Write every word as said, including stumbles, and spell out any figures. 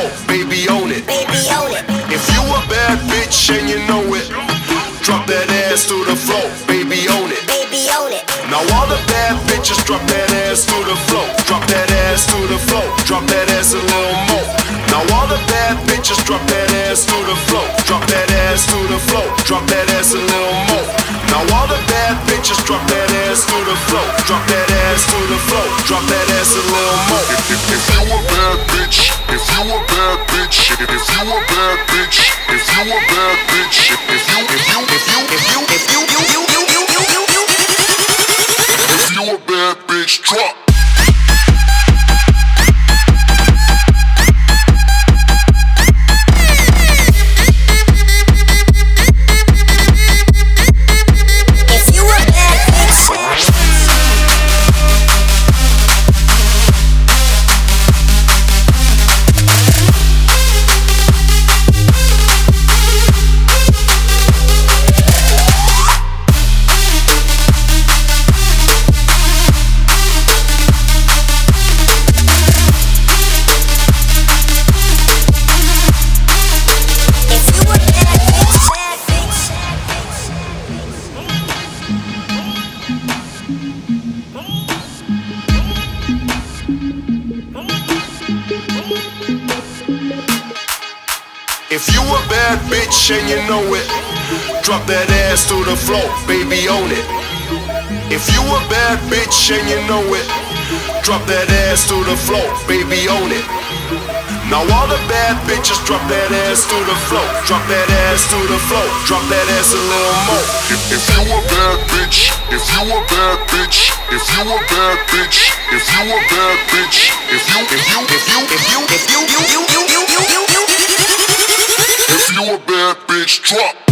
floor, baby own it. Baby, own it. If you a bad bitch and you know it, drop that ass to the floor, baby own it. Baby, own it. Now all the bad bitches drop that ass to the floor, drop that ass to the floor, drop that ass a little more. Now all the bad bitches drop that ass to the floor, drop that ass to the floor, drop that ass a little more. Now all the bad bitches drop that ass to the floor, drop that ass to the floor, drop that ass a little more. If, if, if you a bad bitch, if you a bad bitch, if, if you a bad bitch, if you a bad bitch, if, if you, if you, if you, if you, if you, you, you, you, you, you, you, you, if you a bad bitch, drop. If you a bad bitch and you know it, drop that ass to the floor, baby own it. If you a bad bitch and you know it, drop that ass to the floor, baby own it. Now all the bad bitches drop that ass to the floor, drop that ass to the floor, drop that ass a little more. If, if you a bad bitch, if you a bad bitch, if you a bad bitch, if you a bad bitch, if you, if you, if you, if you, if you, you, you, you, you, you, you, you, if you a bad bitch, drop.